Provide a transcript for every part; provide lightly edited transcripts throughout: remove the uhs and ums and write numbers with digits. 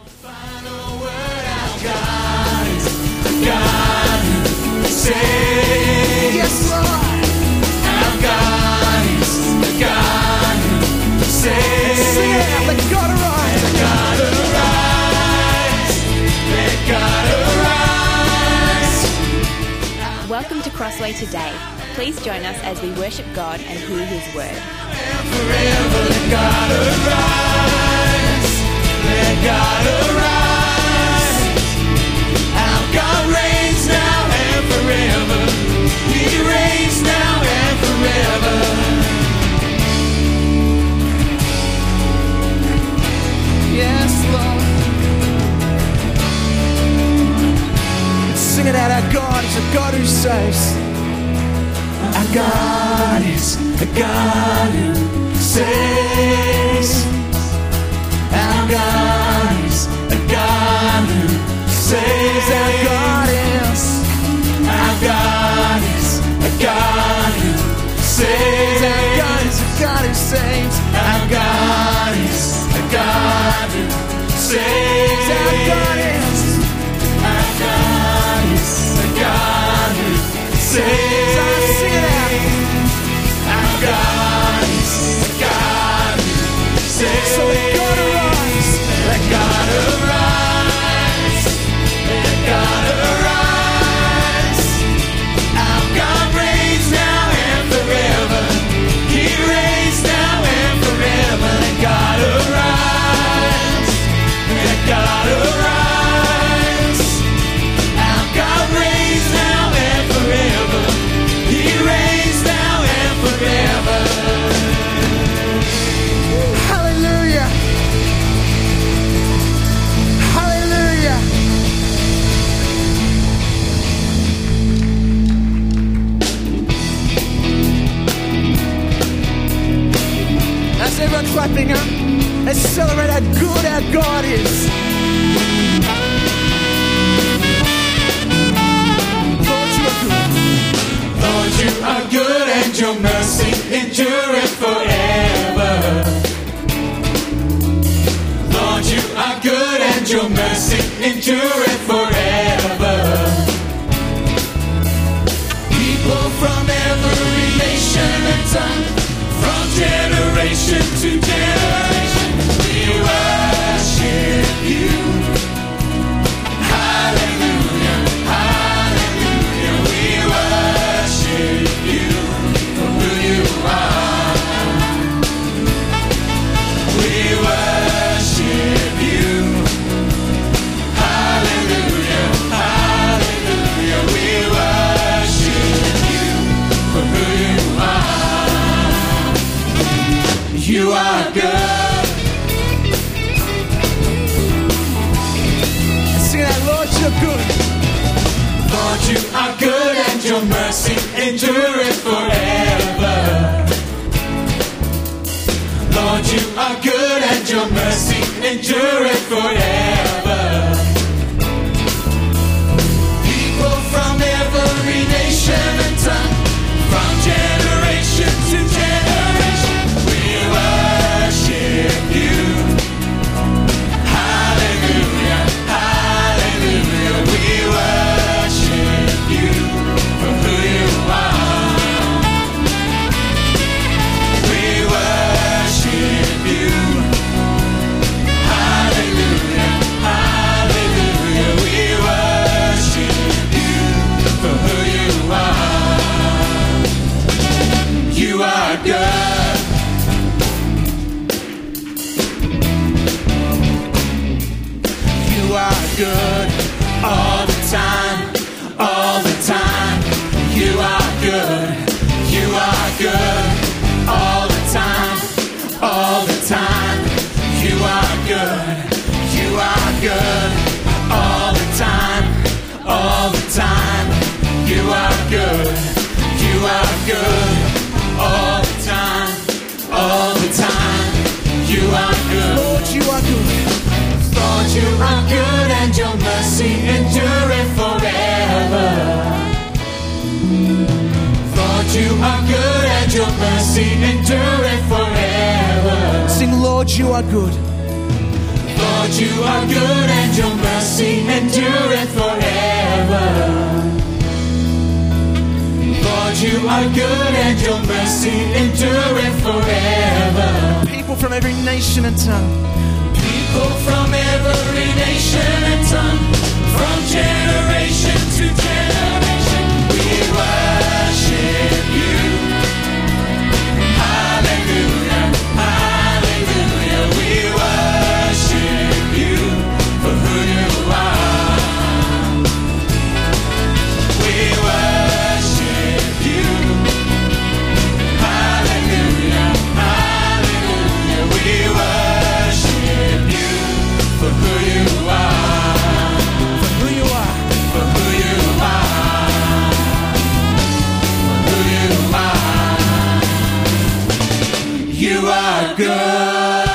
Final word I've got is God who saves. Yes, Lord. Our God is the God who saves. Sing it out, let God arise. Let God arise. Let God arise. Welcome to Crossway today. Please join us as we worship God and hear His word. And forever, let God arise. Let God arise. Our God reigns now and forever. He reigns now and forever. Yes, Lord. Sing it out. Our God is a God who saves. Our God is a God who saves. Our God is a God who saves. Our God is a God who saves. Our God is a God who saves. Our God is a God who saves. Our God is a God who saves. Sing it out. Our God is a God who saves. So let God arise. Let God arise. Let God arise. Our God reigns now and forever. He reigns now and forever. Let God arise. Let God arise. Our God reigns now and forever. He reigns now and forever. Hallelujah. Hallelujah. That's everyone clapping up. Let's celebrate how good our God is. Lord, you are good and your mercy endureth forever. Lord, you are good and your mercy endureth forever. People from every nation and tongue, from generation to generation, we worship you. Hallelujah, hallelujah, we worship you for who you are. We worship you. Hallelujah, hallelujah, we worship you for who you are. You are good. Sing that, Lord, you're good. Lord, you are good and your mercy endureth forever. Lord, you are good and your mercy endureth forever. People from every nation and tongue, from generation to generation, we worship you. Hallelujah, hallelujah, we worship you for who you are. We worship you. Hallelujah, hallelujah, we worship you for who you are. You are good. You are good all the time, all the time. You are good. You are good all the time, all the time. You are good. You are good all the time, all the time. You are good. You are good all the time, all the time. You are good. Lord, you are good. Lord, you are good and your mercy endureth forever. Lord, you are good and your mercy endureth forever. Sing, Lord, you are good. Lord, you are good good and your mercy endureth forever. People from every nation and tongue. People from every nation and tongue, from generation to generation, we worship you. Hallelujah, hallelujah, we worship you for who you are. We worship you. Hallelujah, hallelujah, we worship you for who you are. For who you are. For who you are. For who you are. You are good.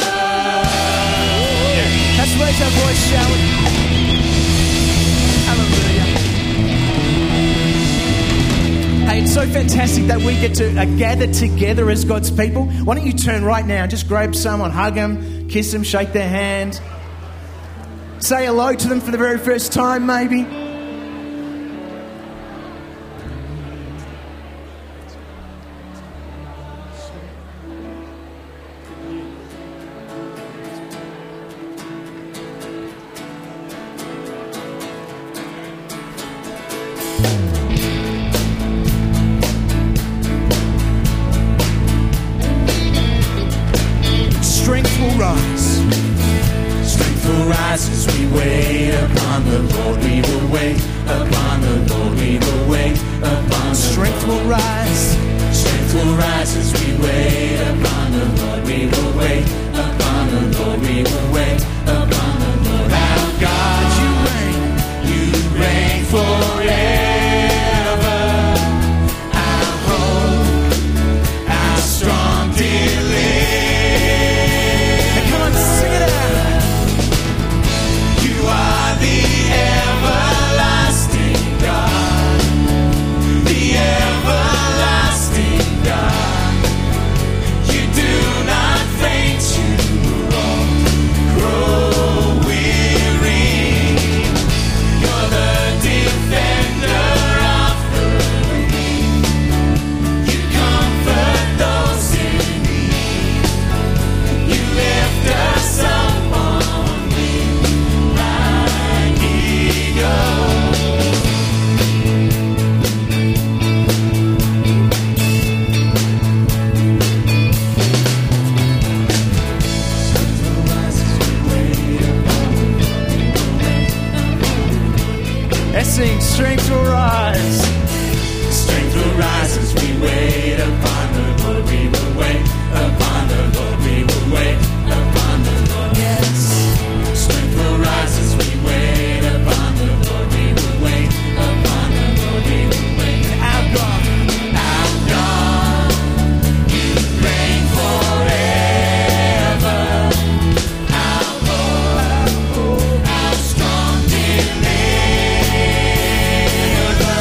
Let's raise our voice, shall we? Hallelujah. Hey, it's so fantastic that we get to gather together as God's people. Why don't you turn right now and just grab someone, hug them, kiss them, shake their hand. Say hello to them for the very first time, maybe. Strength will rise. Strength will rise as we wait upon the Lord. We will wait upon the Lord. We will wait upon the Strength will Lord. rise. Strength will rise as we wait upon the Lord. We will wait upon the Lord. We will wait upon the Lord. Our God, You reign. you reign forever. Our hope, our strong deliverer. Come on, sing it out. You are the everlasting God, the everlasting God. You do not faint, you won't grow weary. You're the defender of the weak. You comfort those in need. You lift us up on wings like eagles. Let's sing. Strength will rise. Strength will rise as we wait upon the Lord. We will wait upon the Lord. We will wait upon the Lord. Yes. Strength will rise as we wait upon the Lord. We will wait upon the Lord. We will wait. Our God. Our God, you reign forever. Our hope, our strong deliverer.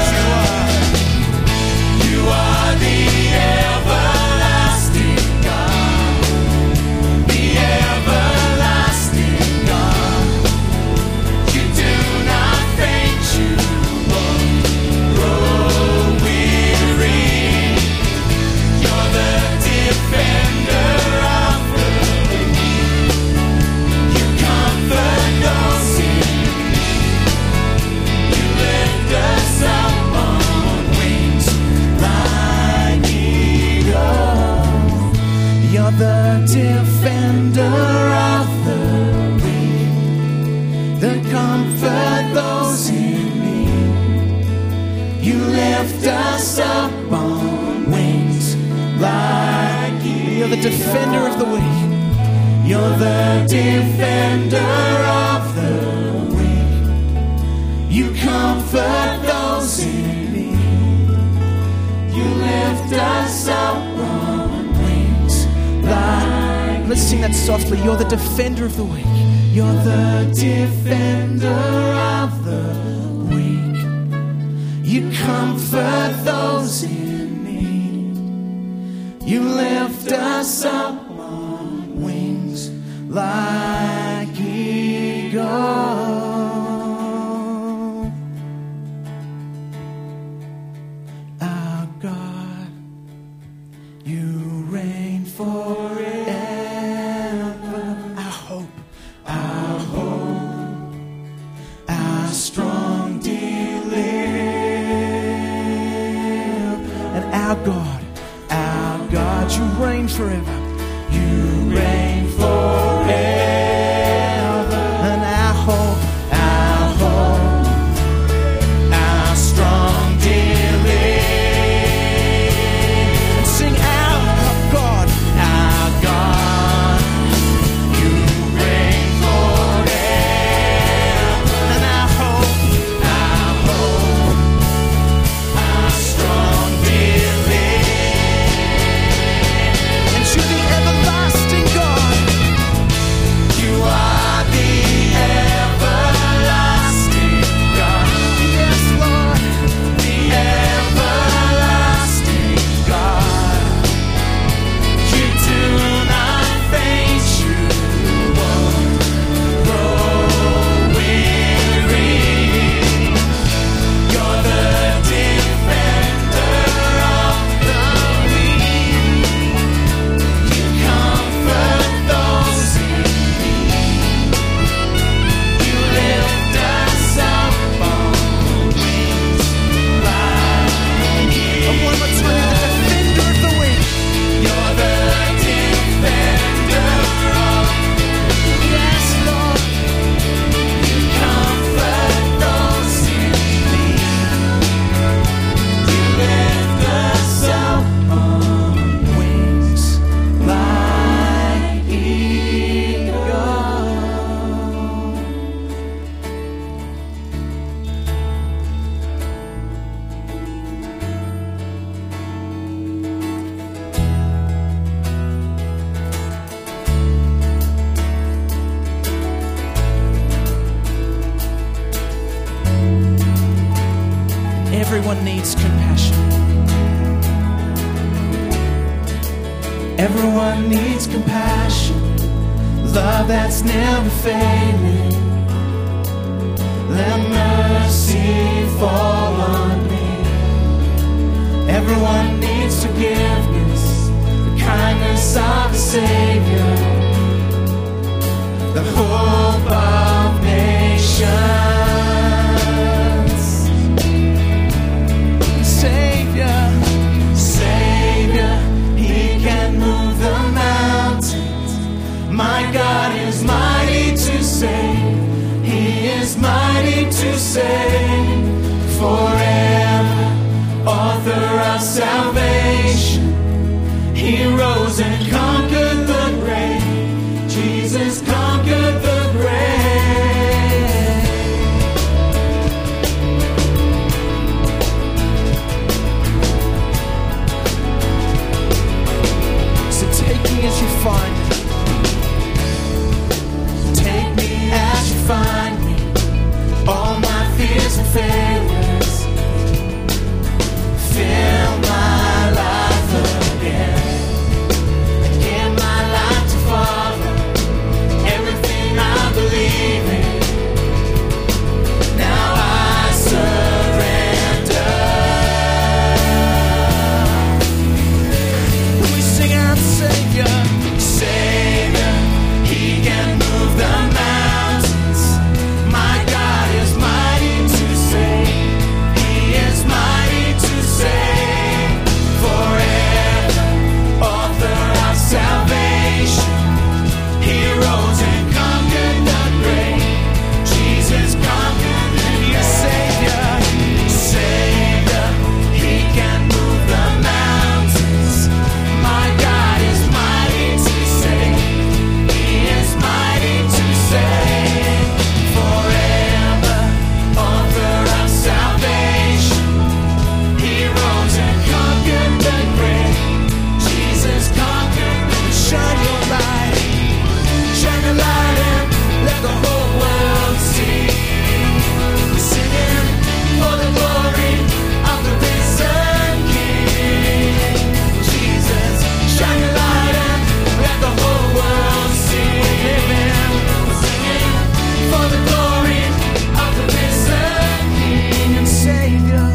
You are the everlasting God, the everlasting God. You do not faint, you won't grow weary. You're the defender of the weak. You comfort those in need. You lift us up on wings like eagles. You're the defender of the weak, the comfort those in need. You lift us up on wings like eagles. You're the defender of the weak. You're the defender of the weak. You comfort those in need. You lift us up on wings like. Let's sing that softly. You're the defender of the weak. You're the defender of the weak. You comfort those in need. You lift us up on wings like eagles. Our God. our hope, our strong deliverer, and our God, you reign forever. you reign forever. And our hope, our strong deliverer. and sing our God, you reign forever. and our hope, our strong deliverer. and to the everlasting God. You are the everlasting God. Yes, Lord. The everlasting God. You do not faint, you won't grow weary. You're the defender of the weak. You comfort those in need. You lift us up on wings like eagles. And one more time, the defender of the weak. You're the defender of Yes, Lord. you comfort those in need. You lift us up on wings like eagles. Everyone needs compassion. Everyone needs compassion, love that's never failing. Let mercy fall on me. Everyone needs forgiveness, the kindness of the Savior, the hope of nations. Savior, He can move the mountains. My God is mighty to save. He is mighty to save. Forever, author of salvation. He rose and conquered the grave. Jesus conquered the grave. So take me as you find me. Take me as you find me. All my fears and failures. Fill my life again. And give my life to follow everything I believe in. Now I surrender. We sing out Savior. Savior, He can move the mountains. My God is mighty to save. He is mighty to save. Forever, author of salvation. He rose and conquered the grave. Jesus conquered the grave. Savior, He can move the mountains. My God is mighty to save. He is mighty to save. Forever, author of salvation. He rose and conquered the grave. Jesus conquered the grave. Shine your light. Shine your light and let the whole world see. We're singing for the glory of the risen King. Jesus, shine your light and let the whole world see. We're singing for the glory of the risen King. And Savior,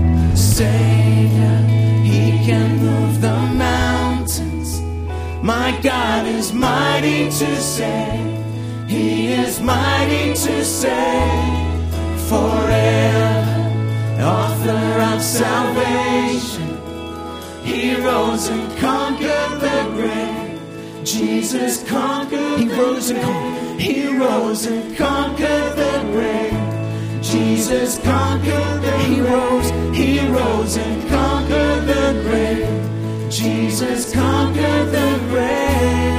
He can move the mountains. My God is mighty to save. He is mighty to save forever. Author of salvation, He rose and conquered the grave. Jesus conquered. He rose and conquered. He rose and conquered the grave. Jesus conquered the grave. He rose and conquered the grave. Jesus conquered the grave.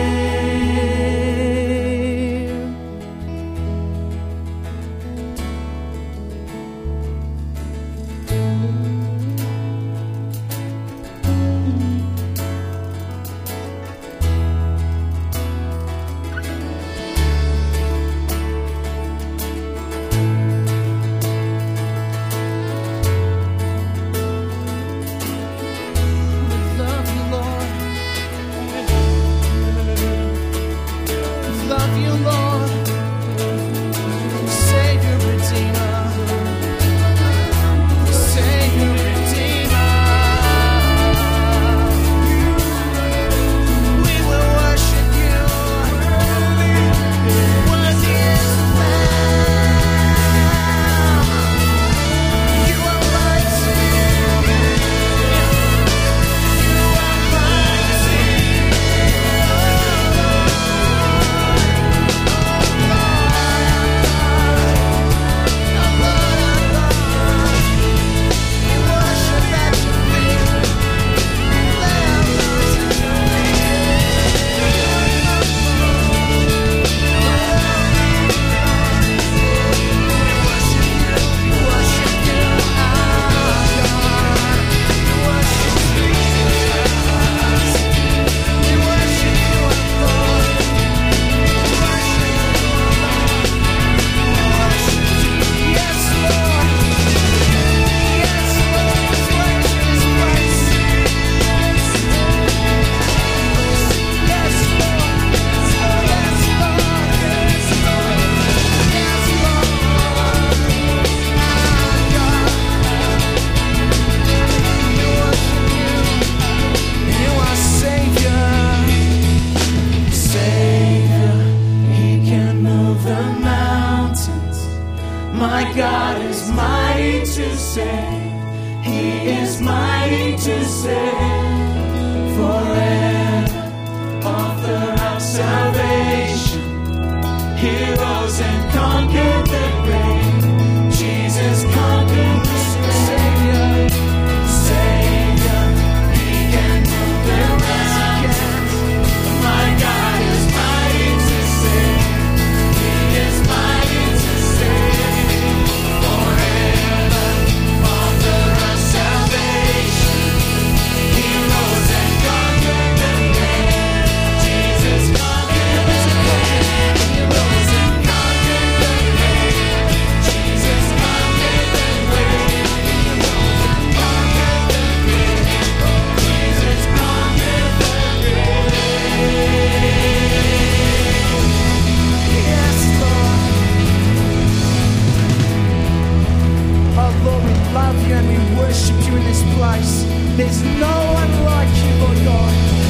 There's no one like you, Lord God.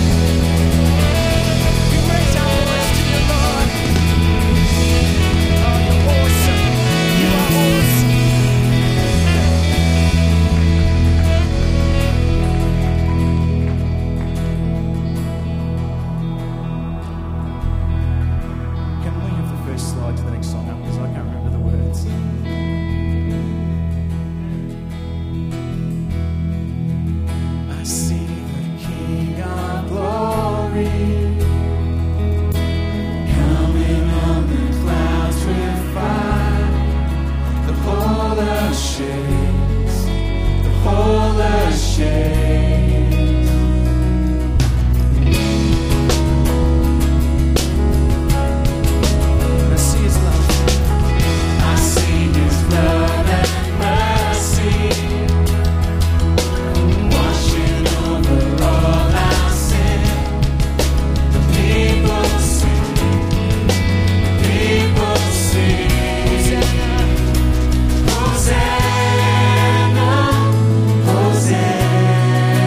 We raise our voice to you, Lord. Oh, you're awesome. You are awesome. Can we have the first slide to the next song? Because I can't remember the words. Hosanna, Hosanna.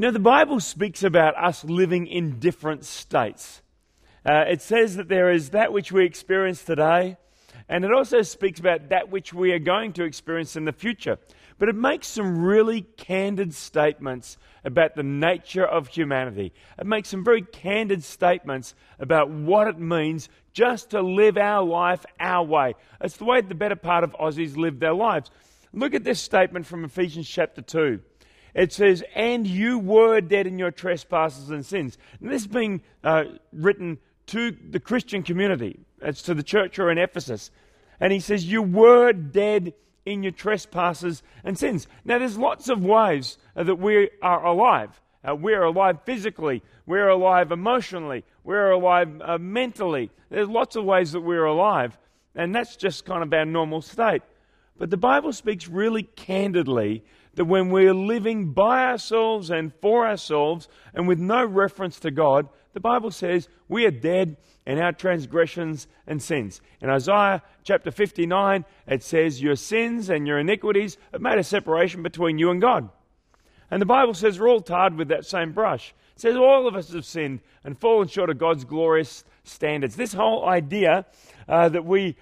Now, the Bible speaks about us living in different states. It says that there is that which we experience today, and it also speaks about that which we are going to experience in the future. But it makes some really candid statements about the nature of humanity. It makes some very candid statements about what it means just to live our life our way. It's the way the better part of Aussies live their lives. Look at this statement from Ephesians chapter 2. It says, "And you were dead in your trespasses and sins." And this is being written to the Christian community. It's to the church or in Ephesus. And he says, you were dead in your trespasses and sins. Now, there's lots of ways that we are alive. We're alive physically. We're alive emotionally. We're alive mentally. There's lots of ways that we're alive. And that's just kind of our normal state. But the Bible speaks really candidly that when we're living by ourselves and for ourselves and with no reference to God, the Bible says we are dead in our transgressions and sins. In Isaiah chapter 59, it says your sins and your iniquities have made a separation between you and God. And the Bible says we're all tarred with that same brush. It says all of us have sinned and fallen short of God's glorious standards. This whole idea that we're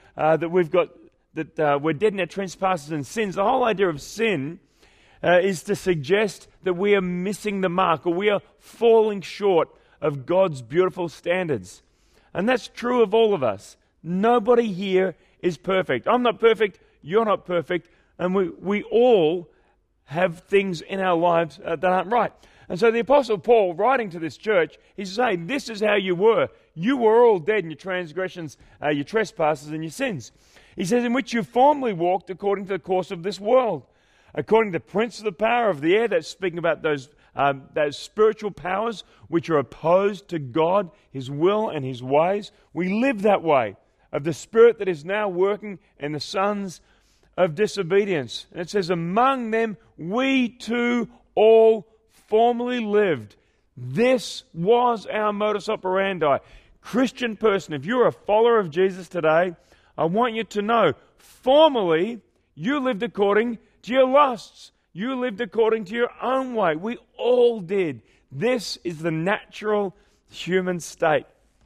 dead in our trespasses and sins, the whole idea of sin is to suggest that we are missing the mark or we are falling short of God's beautiful standards. And that's true of all of us. Nobody here is perfect. I'm not perfect, you're not perfect, and we all have things in our lives that aren't right. And so the Apostle Paul, writing to this church, he's saying, this is how you were. You were all dead in your transgressions, your trespasses, and your sins. He says, in which you formerly walked according to the course of this world, according to the prince of the power of the air. That's speaking about those spiritual powers which are opposed to God, His will and His ways. We live that way, of the spirit that is now working in the sons of disobedience. And it says, among them we too all formerly lived. This was our modus operandi. Christian person, if you're a follower of Jesus today, I want you to know, formerly you lived according to your lusts. You lived according to your own way. We all did. This is the natural human state.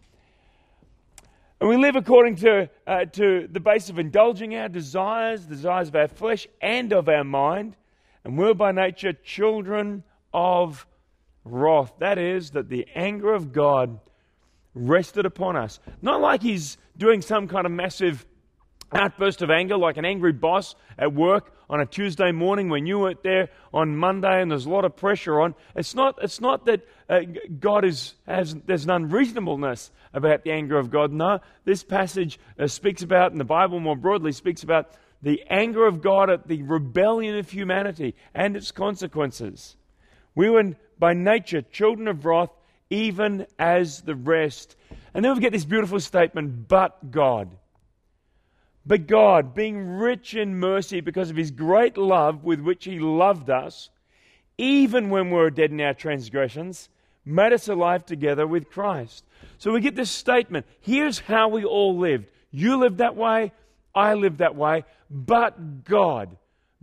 And we live according to the base of indulging our desires of our flesh and of our mind. And we're by nature children of wrath. That is, that the anger of God rested upon us. Not like He's doing some kind of massive outburst of anger, like an angry boss at work on a Tuesday morning when you weren't there on Monday and there's a lot of pressure on. It's not that God there's an unreasonableness about the anger of God. No, this passage speaks about, and the Bible more broadly speaks about, the anger of God at the rebellion of humanity and its consequences. We were by nature children of wrath, even as the rest. And then we get this beautiful statement, but God. But God, being rich in mercy because of His great love with which He loved us, even when we were dead in our transgressions, made us alive together with Christ. So we get this statement. Here's how we all lived. You lived that way. I lived that way. But God,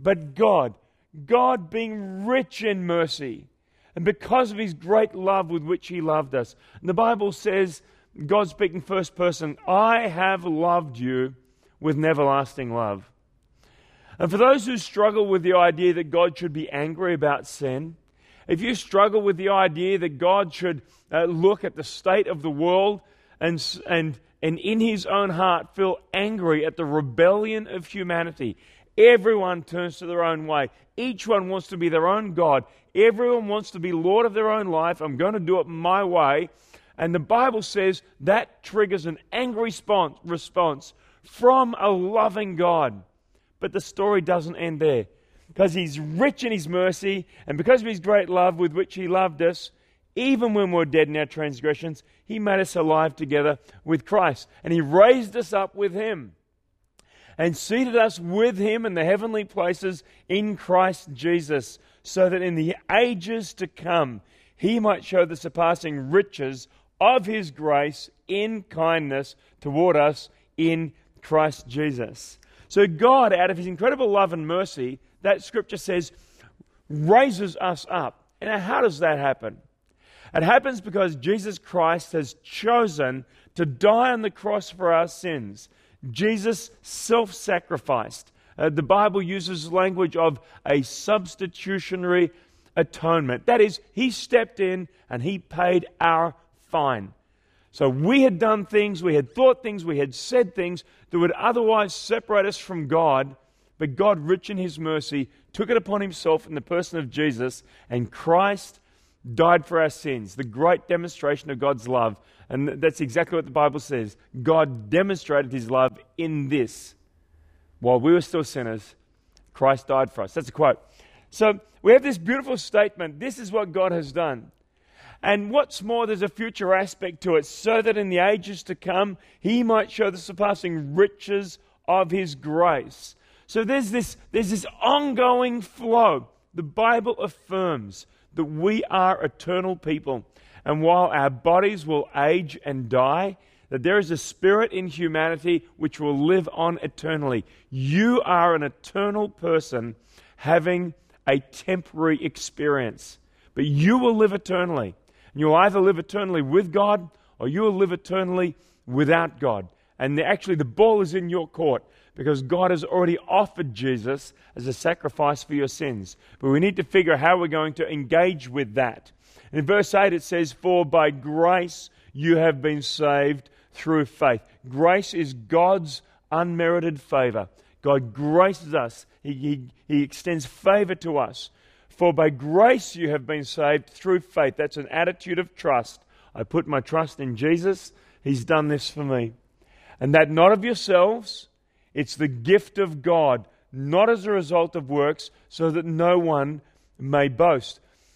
God being rich in mercy, and because of His great love with which He loved us. And the Bible says, God speaking first person, I have loved you with an everlasting love. And for those who struggle with the idea that God should be angry about sin, if you struggle with the idea that God should look at the state of the world and in His own heart feel angry at the rebellion of humanity, everyone turns to their own way. Each one wants to be their own God. Everyone wants to be Lord of their own life. I'm going to do it my way. And the Bible says that triggers an angry response from a loving God. But the story doesn't end there. Because He's rich in His mercy, and because of His great love with which He loved us, even when we were dead in our transgressions, He made us alive together with Christ. And He raised us up with Him and seated us with Him in the heavenly places in Christ Jesus, so that in the ages to come He might show the surpassing riches of His grace in kindness toward us in Christ Jesus. So God, out of His incredible love and mercy, that Scripture says, raises us up And how does that happen? It happens because Jesus Christ has chosen to die on the cross for our sins. Jesus self-sacrificed. The Bible uses language of a substitutionary atonement. That is, He stepped in and He paid our fine. So we had done things, we had thought things, we had said things that would otherwise separate us from God, but God, rich in His mercy, took it upon Himself in the person of Jesus, and Christ died for our sins, the great demonstration of God's love. And that's exactly what the Bible says. God demonstrated His love in this. While we were still sinners, Christ died for us. That's a quote. So we have this beautiful statement. This is what God has done. And what's more, there's a future aspect to it, so that in the ages to come, He might show the surpassing riches of His grace. So there's this ongoing flow. The Bible affirms that we are eternal people. And while our bodies will age and die, that there is a spirit in humanity which will live on eternally. You are an eternal person having a temporary experience. But you will live eternally. And you'll either live eternally with God or you will live eternally without God. And actually the ball is in your court, because God has already offered Jesus as a sacrifice for your sins. But we need to figure out how we're going to engage with that. And in verse 8 it says, "For by grace you have been saved through faith." Grace is God's unmerited favor. God graces us. He extends favor to us. For by grace you have been saved through faith. That's an attitude of trust. I put my trust in Jesus. He's done this for me. And that not of yourselves, it's the gift of God, not as a result of works, so that no one may boast.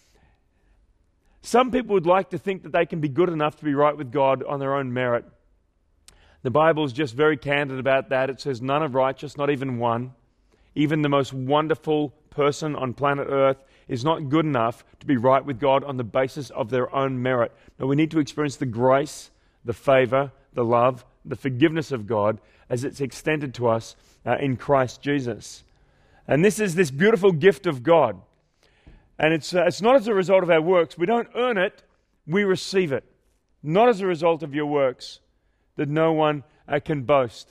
Some people would like to think that they can be good enough to be right with God on their own merit. The Bible is just very candid about that. It says none are righteous, not even one. Even the most wonderful person on planet Earth is not good enough to be right with God on the basis of their own merit. No, we need to experience the grace, the favor, the love, the forgiveness of God as it's extended to us in Christ Jesus. And this is this beautiful gift of God. And it's not as a result of our works. We don't earn it, we receive it. Not as a result of your works, that no one can boast.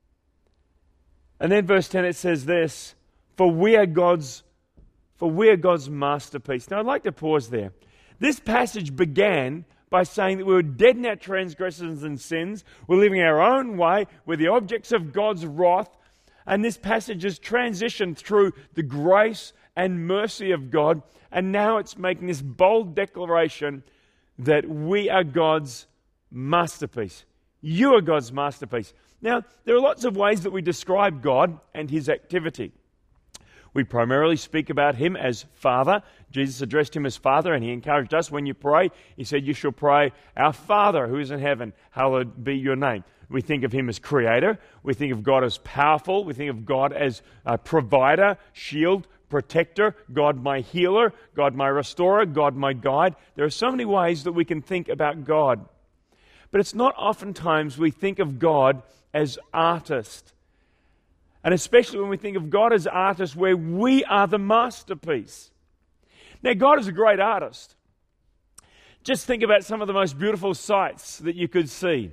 And then verse 10 it says this, For we are God's masterpiece. Now I'd like to pause there. This passage began by saying that we were dead in our transgressions and sins. We're living our own way. We're the objects of God's wrath. And this passage has transitioned through the grace and mercy of God. And now it's making this bold declaration that we are God's masterpiece. You are God's masterpiece. Now, there are lots of ways that we describe God and His activity. We primarily speak about Him as Father. Jesus addressed Him as Father, and He encouraged us when you pray. He said, you shall pray, Our Father who is in heaven, hallowed be your name. We think of Him as Creator. We think of God as powerful. We think of God as Provider, Shield, Protector, God my Healer, God my Restorer, God my Guide. There are so many ways that we can think about God. But it's not oftentimes we think of God as artist. And especially when we think of God as artist, where we are the masterpiece. Now, God is a great artist. Just think about some of the most beautiful sights that you could see.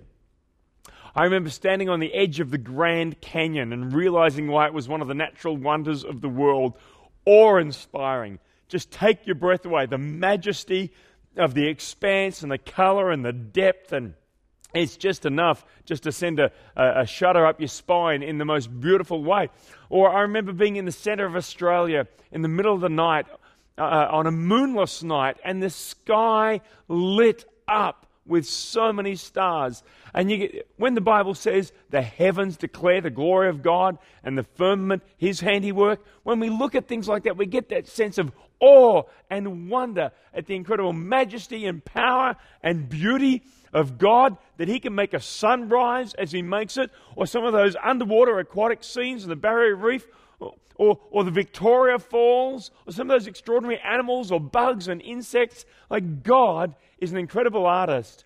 I remember standing on the edge of the Grand Canyon and realizing why it was one of the natural wonders of the world. Awe-inspiring. Just take your breath away. The majesty of the expanse and the color and the depth, and it's just enough just to send a shudder up your spine in the most beautiful way. Or I remember being in the center of Australia in the middle of the night on a moonless night, and the sky lit up with so many stars. And when the Bible says the heavens declare the glory of God and the firmament His handiwork, when we look at things like that, we get that sense of awe and wonder at the incredible majesty and power and beauty of God, that He can make a sunrise as He makes it, or some of those underwater aquatic scenes in the Barrier Reef, or the Victoria Falls, or some of those extraordinary animals or bugs and insects. Like, God is an incredible artist.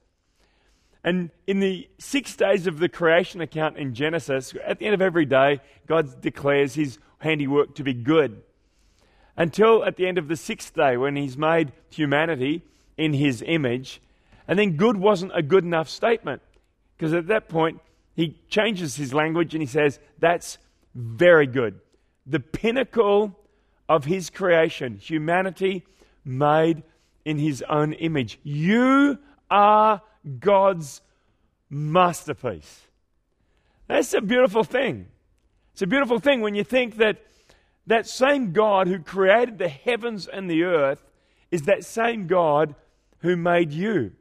And in the 6 days of the creation account in Genesis, at the end of every day, God declares His handiwork to be good. until at the end of the sixth day when he's made humanity in his image. And then good wasn't a good enough statement, because at that point he changes his language and he says, that's very good. The pinnacle of his creation, humanity made in his own image. You are God's masterpiece. That's a beautiful thing. It's a beautiful thing when you think that that same God who created the heavens and the earth is that same God who made you.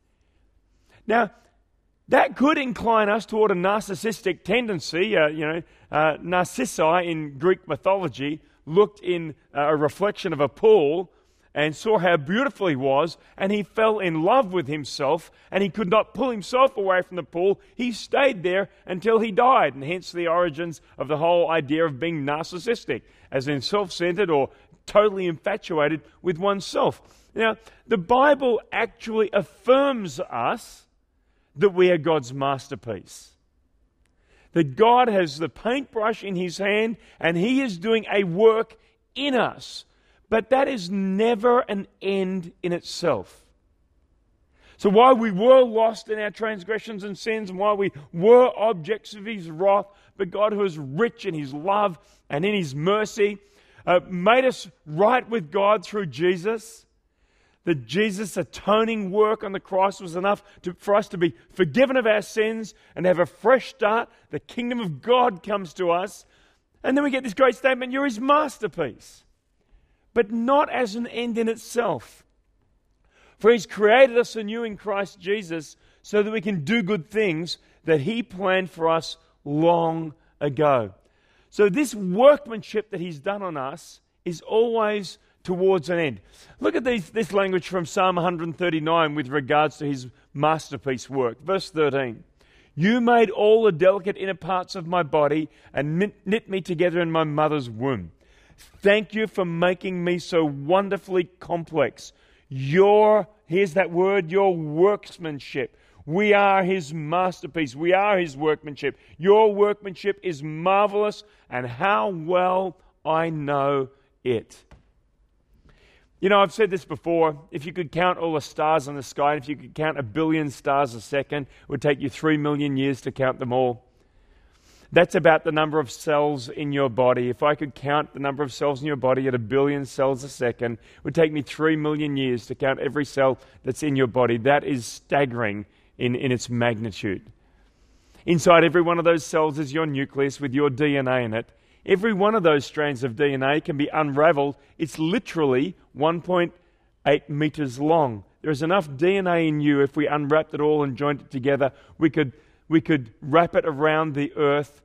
Now, that could incline us toward a narcissistic tendency. Narcissi in Greek mythology looked in a reflection of a pool and saw how beautiful he was, and he fell in love with himself, and he could not pull himself away from the pool. He stayed there until he died, and hence the origins of the whole idea of being narcissistic, as in self-centered or totally infatuated with oneself. Now, the Bible actually affirms us that we are God's masterpiece. That God has the paintbrush in his hand, and he is doing a work in us. But that is never an end in itself. So while we were lost in our transgressions and sins, and while we were objects of his wrath, but God, who is rich in his love and in his mercy, made us right with God through Jesus. That Jesus' atoning work on the cross was enough for us to be forgiven of our sins and have a fresh start. The kingdom of God comes to us. And then we get this great statement, you're his masterpiece. But not as an end in itself. For he's created us anew in Christ Jesus so that we can do good things that he planned for us long ago. So this workmanship that he's done on us is always towards an end. Look at this language from Psalm 139 with regards to his masterpiece work. Verse 13. You made all the delicate inner parts of my body and knit me together in my mother's womb. Thank you for making me so wonderfully complex. Here's that word, your workmanship. We are his masterpiece. We are his workmanship. Your workmanship is marvelous, and how well I know it. You know, I've said this before, if you could count all the stars in the sky, and if you could count 1 billion stars a second, it would take you 3 million years to count them all. That's about the number of cells in your body. If I could count the number of cells in your body at 1 billion cells a second, it would take me 3 million years to count every cell that's in your body. That is staggering in its magnitude. Inside every one of those cells is your nucleus with your DNA in it. Every one of those strands of DNA can be unraveled. It's literally 1.8 meters long. There is enough DNA in you, if we unwrapped it all and joined it together, we could wrap it around the earth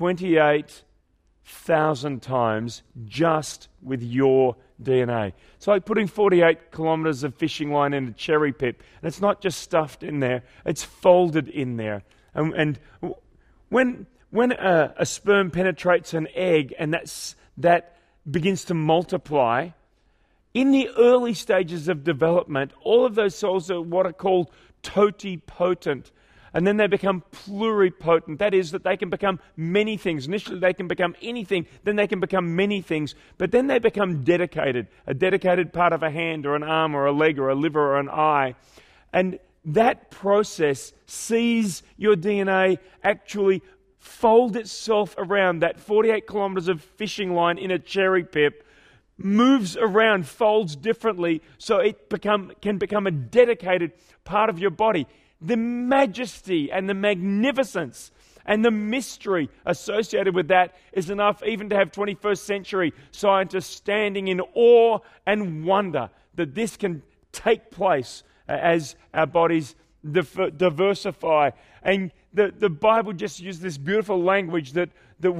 28,000 times just with your DNA. It's like putting 48 kilometers of fishing line in a cherry pit. And it's not just stuffed in there, it's folded in there. And when a sperm penetrates an egg and that begins to multiply, in the early stages of development, all of those cells are what are called totipotent. And then they become pluripotent. That is, that they can become many things. Initially, they can become anything. Then they can become many things. But then they become dedicated. A dedicated part of a hand or an arm or a leg or a liver or an eye. And that process sees your DNA actually fold itself around. That 48 kilometers of fishing line in a cherry pit moves around, folds differently, so it can become a dedicated part of your body. The majesty and the magnificence and the mystery associated with that is enough even to have 21st century scientists standing in awe and wonder that this can take place as our bodies diversify. And the Bible just used this beautiful language that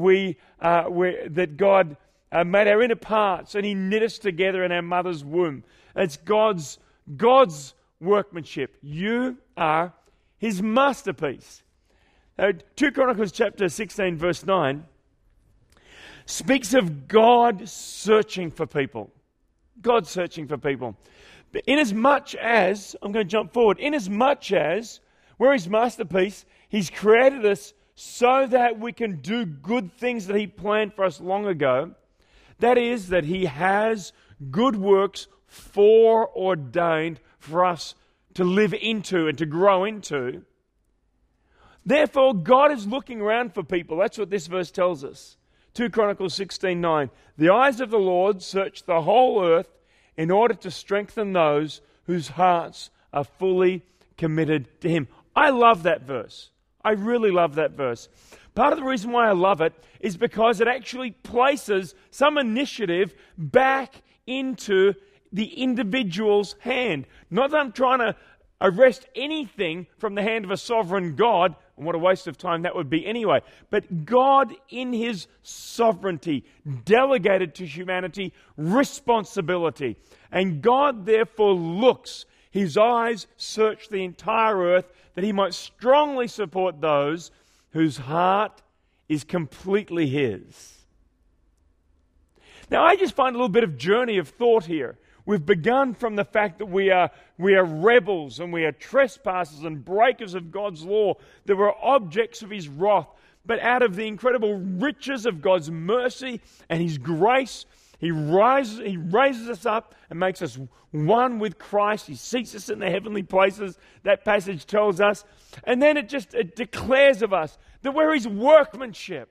God made our inner parts and he knit us together in our mother's womb. It's God's workmanship. You are his masterpiece. 2 Chronicles chapter 16 verse 9 speaks of God searching for people. God searching for people. But inasmuch as, I'm going to jump forward, inasmuch as we're his masterpiece, he's created us so that we can do good things that he planned for us long ago, That is, that He has good works foreordained for us to live into and to grow into. Therefore, God is looking around for people. That's what this verse tells us. 2 Chronicles 16:9. The eyes of the Lord search the whole earth in order to strengthen those whose hearts are fully committed to Him. I love that verse. I really love that verse. Part of the reason why I love it is because it actually places some initiative back into the individual's hand. Not that I'm trying to arrest anything from the hand of a sovereign God, and what a waste of time that would be anyway. But God, in His sovereignty, delegated to humanity responsibility. And God therefore looks, His eyes search the entire earth, that He might strongly support those whose heart is completely His. Now, I just find a little bit of journey of thought here. We've begun from the fact that we are rebels and we are trespassers and breakers of God's law, that we're objects of His wrath. But out of the incredible riches of God's mercy and His grace, He raises us up and makes us one with Christ. He seats us in the heavenly places, that passage tells us. And then it declares of us that we're His workmanship.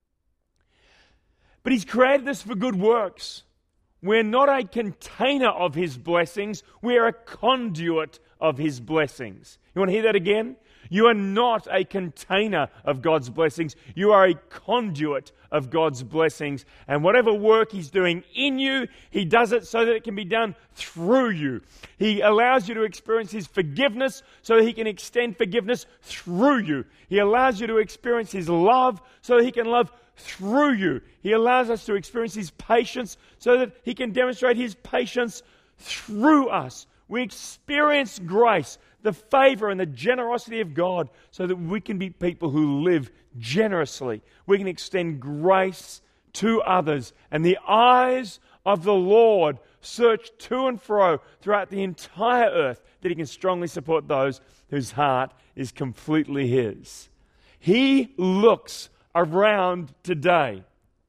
But He's created us for good works. We're not a container of His blessings. We are a conduit of His blessings. You want to hear that again? You are not a container of God's blessings. You are a conduit of God's blessings. And whatever work He's doing in you, He does it so that it can be done through you. He allows you to experience His forgiveness so that He can extend forgiveness through you. He allows you to experience His love so that He can love through you. He allows us to experience His patience so that He can demonstrate His patience through us. We experience grace, the favor and the generosity of God so that we can be people who live generously. We can extend grace to others. And the eyes of the Lord search to and fro throughout the entire earth that He can strongly support those whose heart is completely His. He looks around today.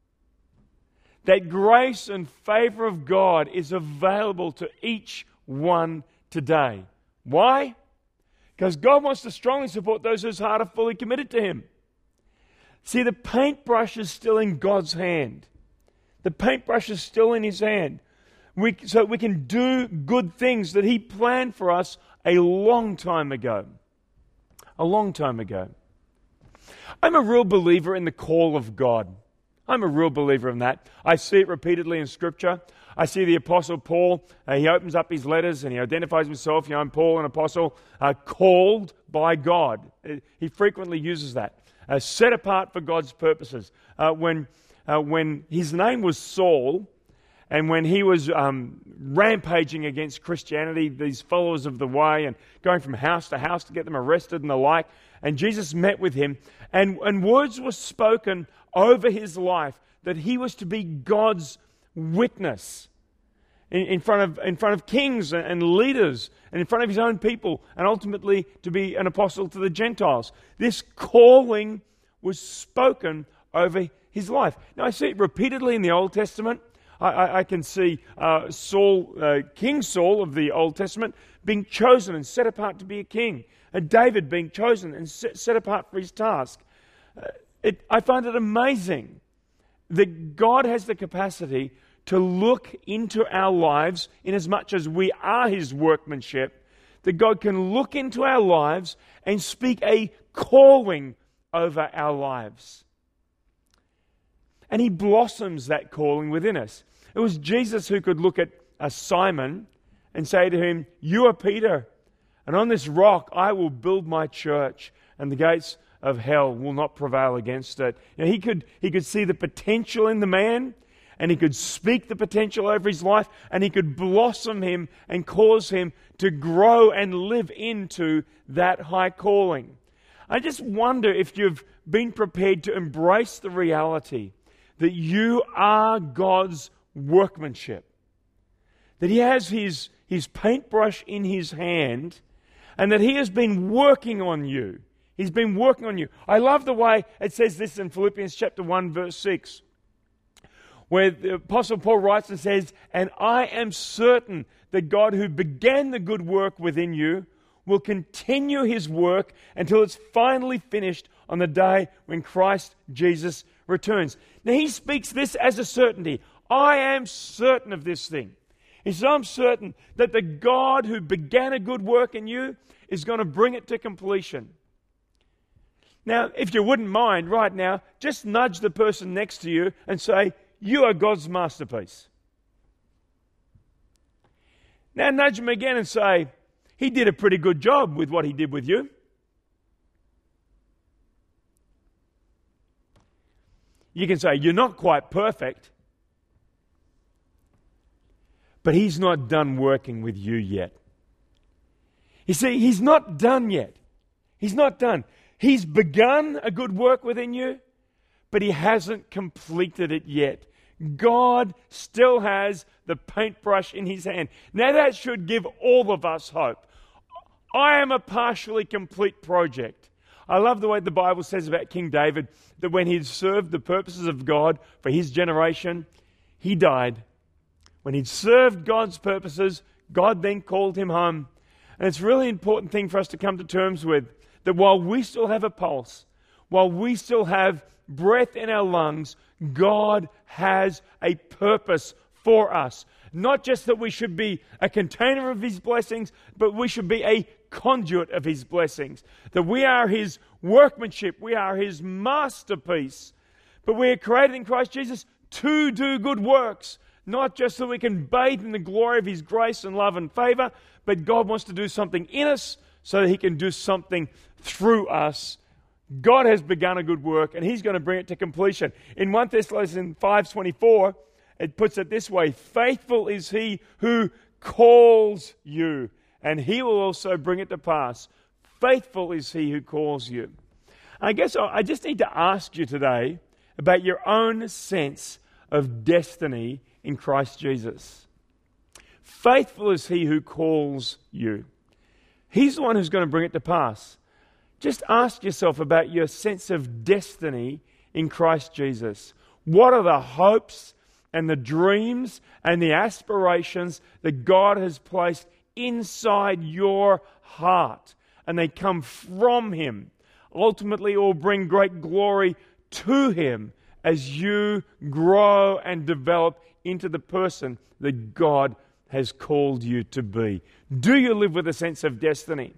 That grace and favor of God is available to each one today. Why? Because God wants to strongly support those whose heart are fully committed to Him. See, the paintbrush is still in God's hand. The paintbrush is still in His hand. So we can do good things that He planned for us a long time ago. A long time ago. I'm a real believer in the call of God. I'm a real believer in that. I see it repeatedly in Scripture. I see the Apostle Paul, he opens up his letters and he identifies himself, I'm Paul, an apostle, called by God. He frequently uses that. Set apart for God's purposes. When his name was Saul, and when he was rampaging against Christianity, these followers of the way, and going from house to house to get them arrested and the like, and Jesus met with him, and words were spoken over his life that he was to be God's witness in front of kings and leaders and in front of his own people, and ultimately to be an apostle to the Gentiles. This calling was spoken over his life. Now, I see it repeatedly in the Old Testament. I can see King Saul of the Old Testament being chosen and set apart to be a king, and David being chosen and set apart for his task. I find it amazing that God has the capacity to look into our lives, in as much as we are His workmanship, that God can look into our lives and speak a calling over our lives. And He blossoms that calling within us. It was Jesus who could look at Simon and say to him, "You are Peter, and on this rock I will build my church, and the gates of hell will not prevail against it." He could see the potential in the man, and he could speak the potential over his life, and he could blossom him and cause him to grow and live into that high calling. I just wonder if you've been prepared to embrace the reality that you are God's workmanship, that He has His paintbrush in His hand, and that He has been working on you. He's been working on you. I love the way it says this in Philippians chapter 1, verse 6. where the Apostle Paul writes and says, "And I am certain that God who began the good work within you will continue his work until it's finally finished on the day when Christ Jesus returns." Now he speaks this as a certainty. I am certain of this thing. He says, I'm certain that the God who began a good work in you is going to bring it to completion. Now, if you wouldn't mind right now, just nudge the person next to you and say, you are God's masterpiece. Now nudge him again and say, he did a pretty good job with what he did with you. You can say, you're not quite perfect, but he's not done working with you yet. You see, he's not done yet. He's not done. He's begun a good work within you, but he hasn't completed it yet. God still has the paintbrush in his hand. Now that should give all of us hope. I am a partially complete project. I love the way the Bible says about King David, that when he'd served the purposes of God for his generation, he died. When he'd served God's purposes, God then called him home. And it's a really important thing for us to come to terms with, that while we still have a pulse, while we still have breath in our lungs, God has a purpose for us. Not just that we should be a container of his blessings, but we should be a conduit of his blessings. That we are his workmanship, we are his masterpiece. But we are created in Christ Jesus to do good works. Not just so we can bathe in the glory of his grace and love and favor, but God wants to do something in us so that he can do something through us. God has begun a good work and he's going to bring it to completion. In 1 Thessalonians 5:24, it puts it this way: faithful is he who calls you, and he will also bring it to pass. Faithful is he who calls you. I guess I just need to ask you today about your own sense of destiny in Christ Jesus. Faithful is he who calls you. He's the one who's going to bring it to pass. Just ask yourself about your sense of destiny in Christ Jesus. What are the hopes and the dreams and the aspirations that God has placed inside your heart? And they come from him. Ultimately, it will bring great glory to him as you grow and develop into the person that God has called you to be. Do you live with a sense of destiny?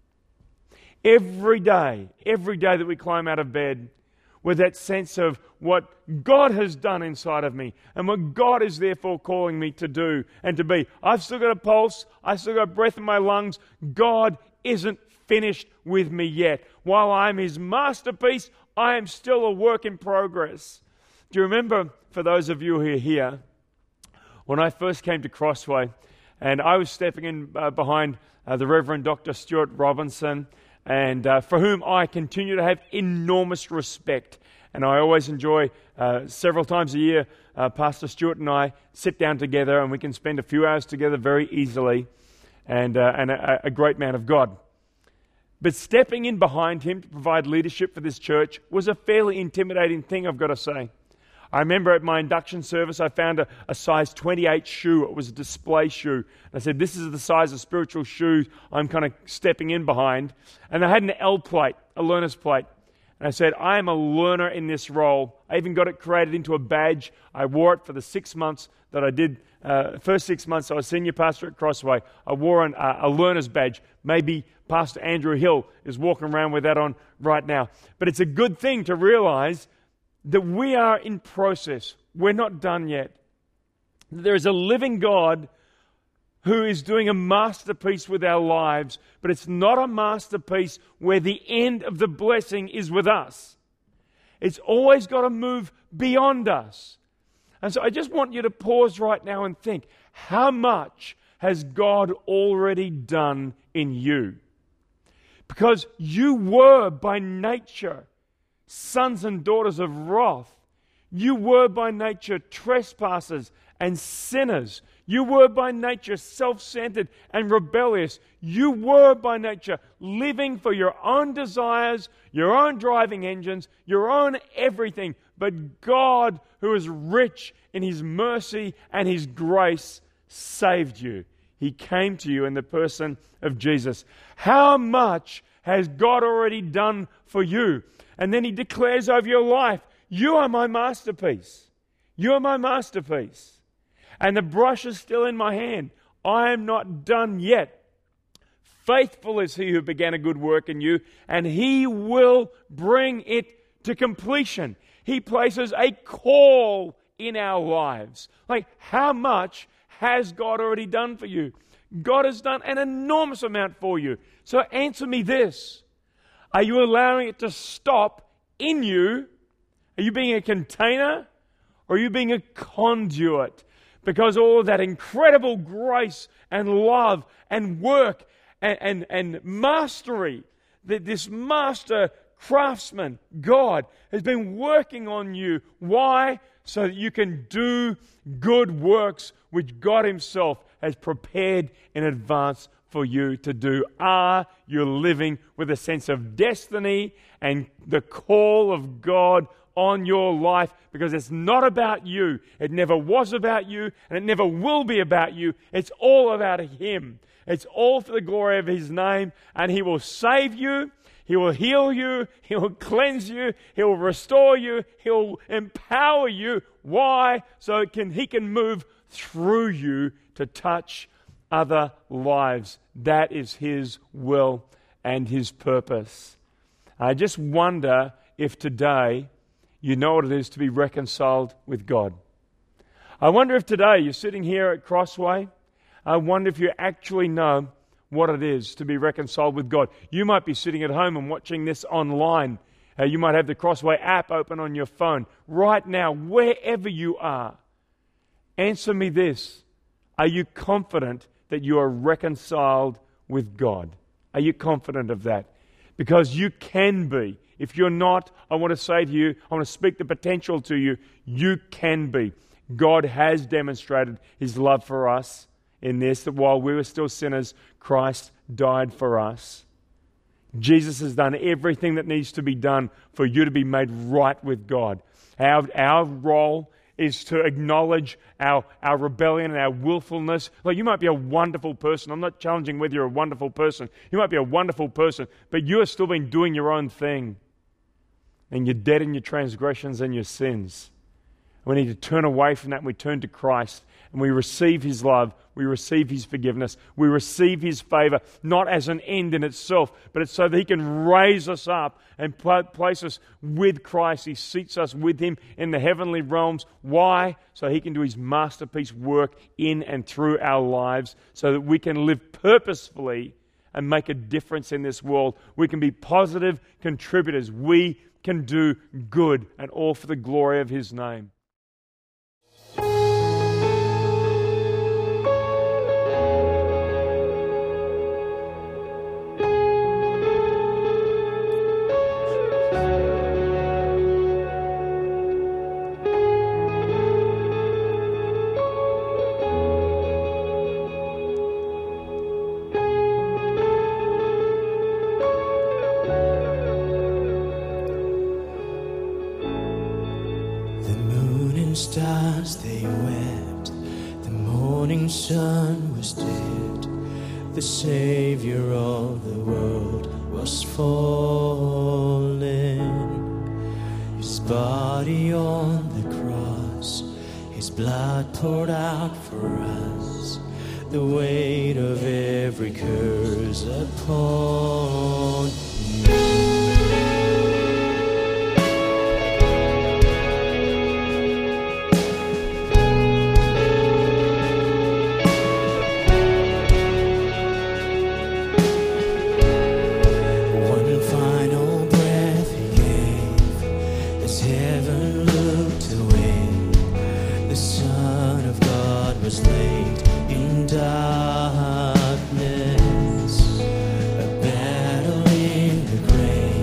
Every day that we climb out of bed with that sense of what God has done inside of me and what God is therefore calling me to do and to be. I've still got a pulse. I've still got breath in my lungs. God isn't finished with me yet. While I'm his masterpiece, I am still a work in progress. Do you remember, for those of you who are here, when I first came to Crossway and I was stepping in behind the Reverend Dr. Stuart Robinson, and for whom I continue to have enormous respect. And I always enjoy, several times a year, Pastor Stuart and I sit down together and we can spend a few hours together very easily, and a great man of God. But stepping in behind him to provide leadership for this church was a fairly intimidating thing, I've got to say. I remember at my induction service, I found a size 28 shoe. It was a display shoe. I said, this is the size of spiritual shoes I'm kind of stepping in behind. And I had an L plate, a learner's plate. And I said, I am a learner in this role. I even got it created into a badge. I wore it for the 6 months that I did. First 6 months I was senior pastor at Crossway. I wore a learner's badge. Maybe Pastor Andrew Hill is walking around with that on right now. But it's a good thing to realize that we are in process. We're not done yet. There is a living God who is doing a masterpiece with our lives, but it's not a masterpiece where the end of the blessing is with us. It's always got to move beyond us. And so I just want you to pause right now and think, how much has God already done in you? Because you were by nature sons and daughters of wrath. You were by nature trespassers and sinners. You were by nature self-centered and rebellious. You were by nature living for your own desires, your own driving engines, your own everything. But God, who is rich in His mercy and His grace, saved you. He came to you in the person of Jesus. How much has God already done for you? And then He declares over your life, you are my masterpiece. You are my masterpiece. And the brush is still in my hand. I am not done yet. Faithful is He who began a good work in you, and He will bring it to completion. He places a call in our lives. Like, how much has God already done for you? God has done an enormous amount for you. So answer me this. Are you allowing it to stop in you? Are you being a container, or are you being a conduit? Because all of that incredible grace and love and work and mastery, that this master craftsman, God, has been working on you. Why? So that you can do good works which God Himself has prepared in advance for you to do. Are you living with a sense of destiny and the call of God on your life? Because it's not about you. It never was about you, and it never will be about you. It's all about Him. It's all for the glory of His name, and He will save you. He will heal you. He will cleanse you. He will restore you. He will empower you. Why? So He can move through you to touch other lives. That is His will and His purpose. I just wonder if today you know what it is to be reconciled with God. I wonder if today you're sitting here at Crossway. I wonder if you actually know what it is to be reconciled with God. You might be sitting at home and watching this online. You might have the Crossway app open on your phone. Right now, wherever you are, answer me this. Are you confident that you are reconciled with God? Are you confident of that? Because you can be. If you're not, I want to say to you, I want to speak the potential to you. You can be. God has demonstrated His love for us in this, that while we were still sinners, Christ died for us. Jesus has done everything that needs to be done for you to be made right with God. Our role is to acknowledge our rebellion and our willfulness. Like, you might be a wonderful person. I'm not challenging whether you're a wonderful person. You might be a wonderful person, but you have still been doing your own thing. And you're dead in your transgressions and your sins. We need to turn away from that, and we turn to Christ, and we receive His love, we receive His forgiveness, we receive His favor, not as an end in itself, but it's so that He can raise us up and place us with Christ. He seats us with Him in the heavenly realms. Why? So He can do His masterpiece work in and through our lives, so that we can live purposefully and make a difference in this world. We can be positive contributors. We can do good, and all for the glory of His name. Stars they wept, the morning sun was dead, the Savior of the world was fallen. His body on the cross, His blood poured out for us, the weight of every curse upon me. Darkness, a battle in the grave.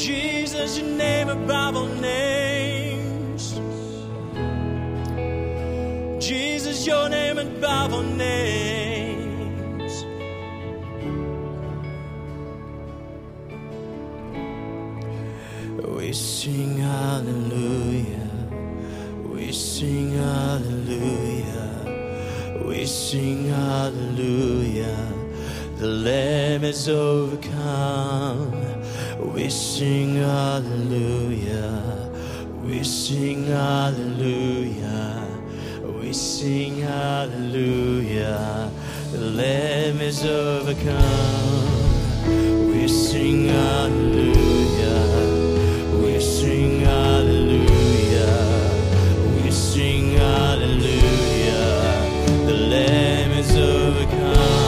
Jesus, your name above all names. Jesus, your name above all names. We sing hallelujah. We sing hallelujah. We sing hallelujah. The Lamb is overcome. We sing hallelujah. We sing hallelujah. We sing hallelujah. The Lamb is overcome. We sing hallelujah. We sing hallelujah. We sing hallelujah. The Lamb is overcome.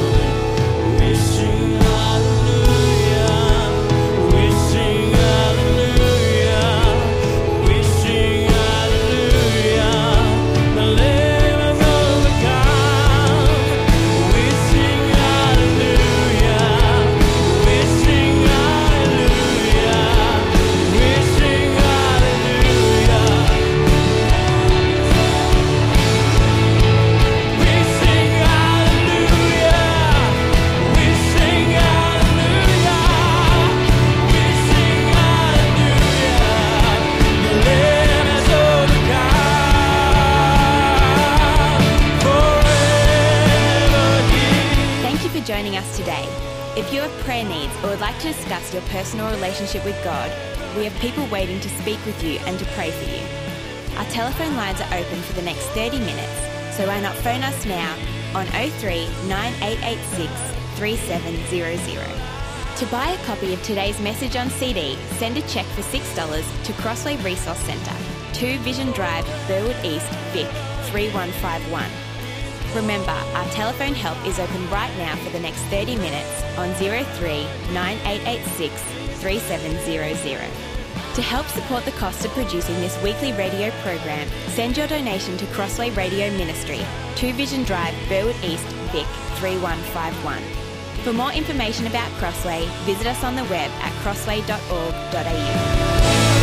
Joining us today. If you have prayer needs or would like to discuss your personal relationship with God, we have people waiting to speak with you and to pray for you. Our telephone lines are open for the next 30 minutes, so why not phone us now on 03 9886 3700. To buy a copy of today's message on CD, send a cheque for $6 to Crossway Resource Centre, 2 Vision Drive, Burwood East, Vic 3151. Remember, our telephone help is open right now for the next 30 minutes on 03 9886 3700. To help support the cost of producing this weekly radio program, send your donation to Crossway Radio Ministry, 2 Vision Drive, Burwood East, Vic 3151. For more information about Crossway, visit us on the web at crossway.org.au.